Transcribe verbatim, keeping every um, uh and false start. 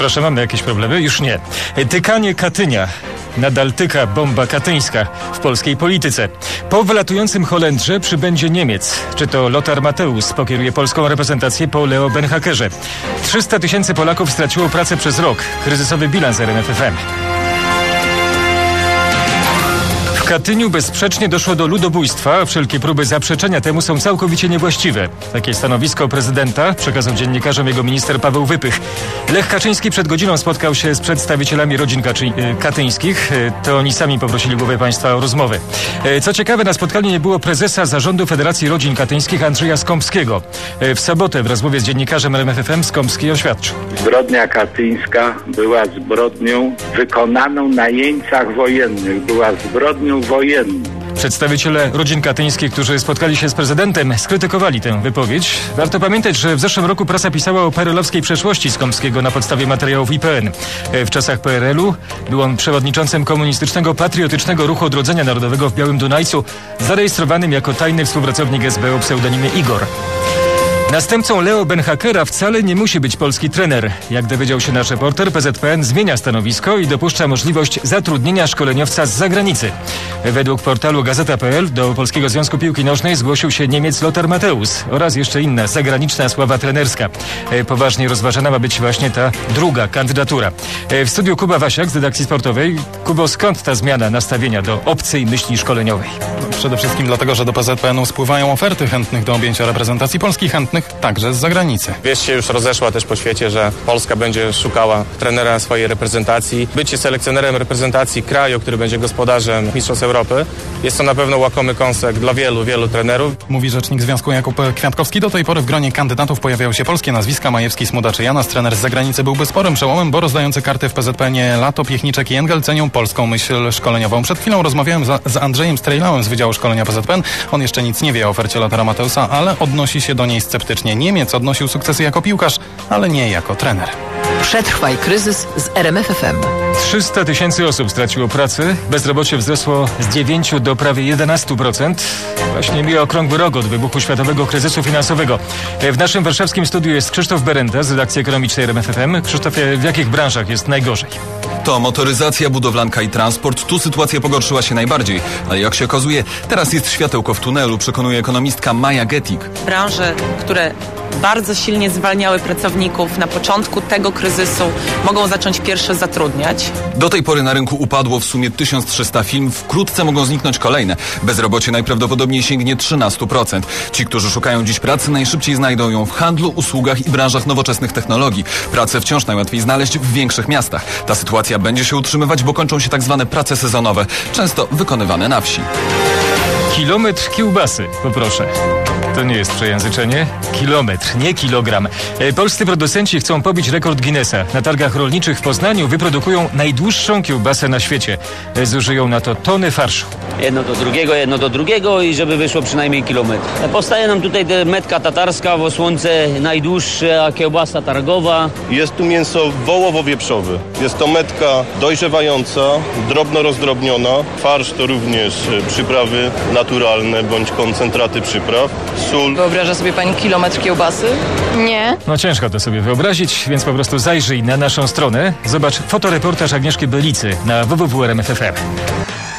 Przepraszam, mamy jakieś problemy? Już nie. Tykanie Katynia. Nadal tyka bomba katyńska w polskiej polityce. Po wylatującym Holendrze przybędzie Niemiec. Czy to Lothar Matthäus pokieruje polską reprezentację po Leo Beenhakerze. trzysta tysięcy Polaków straciło pracę przez rok. Kryzysowy bilans R M F F M. W Katyniu bezsprzecznie doszło do ludobójstwa, a wszelkie próby zaprzeczenia temu są całkowicie niewłaściwe. Takie stanowisko prezydenta przekazał dziennikarzom jego minister Paweł Wypych. Lech Kaczyński przed godziną spotkał się z przedstawicielami rodzin kaczy- katyńskich. To oni sami poprosili głowę państwa o rozmowę. Co ciekawe, na spotkaniu nie było prezesa Zarządu Federacji Rodzin Katyńskich Andrzeja Skąpskiego. W sobotę w rozmowie z dziennikarzem R M F F M Skąpski oświadczył. Zbrodnia katyńska była zbrodnią wykonaną na jeńcach wojennych. Była zbrodnią wojenną. Przedstawiciele rodzin katyńskich, którzy spotkali się z prezydentem, skrytykowali tę wypowiedź. Warto pamiętać, że w zeszłym roku prasa pisała o perelowskiej przeszłości Skąpskiego na podstawie materiałów I P N. W czasach P R L-u był on przewodniczącym Komunistycznego Patriotycznego Ruchu Odrodzenia Narodowego w Białym Dunajcu, zarejestrowanym jako tajny współpracownik S B o pseudonimie Igor. Następcą Leo Beenhakera wcale nie musi być polski trener. Jak dowiedział się nasz reporter, P Z P N zmienia stanowisko i dopuszcza możliwość zatrudnienia szkoleniowca z zagranicy. Według portalu Gazeta kropka P L do Polskiego Związku Piłki Nożnej zgłosił się Niemiec Lothar Matthäus oraz jeszcze inna zagraniczna sława trenerska. Poważnie rozważana ma być właśnie ta druga kandydatura. W studiu Kuba Wasiak z redakcji sportowej. Kubo, skąd ta zmiana nastawienia do obcej myśli szkoleniowej? Przede wszystkim dlatego, że do P Z P N-u spływają oferty chętnych do objęcia reprezentacji Polski, chętnych także z zagranicy. Wieść się już rozeszła też po świecie, że Polska będzie szukała trenera swojej reprezentacji. Bycie selekcjonerem reprezentacji kraju, który będzie gospodarzem Mistrzostw Europy, jest to na pewno łakomy kąsek dla wielu, wielu trenerów. Mówi rzecznik Związku Jakub Kwiatkowski. Do tej pory w gronie kandydatów pojawiały się polskie nazwiska: Majewski, Smudaczy, Janas. Trener z zagranicy byłby sporym przełomem, bo rozdający karty w P Z P N-ie Lato, Piechniczek i Engel cenią polską myśl szkoleniową. Przed chwilą rozmawiałem za, z Andrzejem Strejlałem z Wydziału Szkolenia P Z P N. On jeszcze nic nie wie o ofercie Lothara Matthäusa, ale odnosi się do niej sceptycznie. Niemiec odnosił sukcesy jako piłkarz, ale nie jako trener. Przetrwaj kryzys z R M F F M. trzysta tysięcy osób straciło pracę. Bezrobocie wzrosło z dziewięciu do prawie jedenastu procent. Właśnie mija okrągły rok od wybuchu światowego kryzysu finansowego. W naszym warszawskim studiu jest Krzysztof Berenda z redakcji ekonomicznej R M F F M. Krzysztofie, w jakich branżach jest najgorzej? To motoryzacja, budowlanka i transport. Tu sytuacja pogorszyła się najbardziej. Ale jak się okazuje, teraz jest światełko w tunelu, przekonuje ekonomistka Maja Gettig. Branże, które bardzo silnie zwalniały pracowników na początku tego kryzysu, mogą zacząć pierwsze zatrudniać. Do tej pory na rynku upadło w sumie tysiąc trzysta firm. Wkrótce mogą zniknąć kolejne. Bezrobocie najprawdopodobniej sięgnie trzynaście procent. Ci, którzy szukają dziś pracy, najszybciej znajdą ją w handlu, usługach i branżach nowoczesnych technologii. Pracę wciąż najłatwiej znaleźć w większych miastach. Ta sytuacja będzie się utrzymywać, bo kończą się tak zwane prace sezonowe, często wykonywane na wsi. Kilometr kiełbasy, poproszę. To nie jest przejęzyczenie. Kilometr, nie kilogram. Polscy producenci chcą pobić rekord Guinnessa. Na targach rolniczych w Poznaniu wyprodukują najdłuższą kiełbasę na świecie. Zużyją na to tony farszu. Jedno do drugiego, jedno do drugiego i żeby wyszło przynajmniej kilometr. Powstaje nam tutaj metka tatarska w Osłonce, najdłuższa kiełbasa targowa. Jest tu mięso wołowo-wieprzowe. Jest to metka dojrzewająca, drobno rozdrobniona. Farsz to również przyprawy naturalne bądź koncentraty przypraw. Sól. Wyobraża sobie pani kilometr kiełbasy? Nie. No ciężko to sobie wyobrazić, więc po prostu zajrzyj na naszą stronę. Zobacz fotoreportaż Agnieszki Belicy na w w w kropka r m f f m.